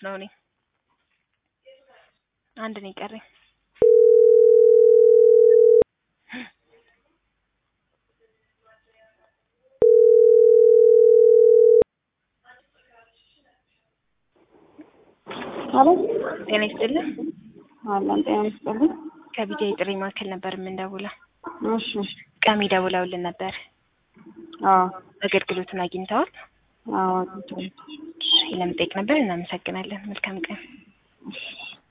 ነው እኔ አንድ ነው ይቀረኝ አሎ ጤና ይስጥልኝ አላን ጤና ይስጥልኝ ከቢጃ ጥሪ ማዕከል ነበር የምንደውለው እሺ ቀሚ ደውለውልን ነበር አገልግሎቱን አግኝተዋል አዎ ለምን ጠይቅ ነበር እናመሰግናለን መልካም ቀን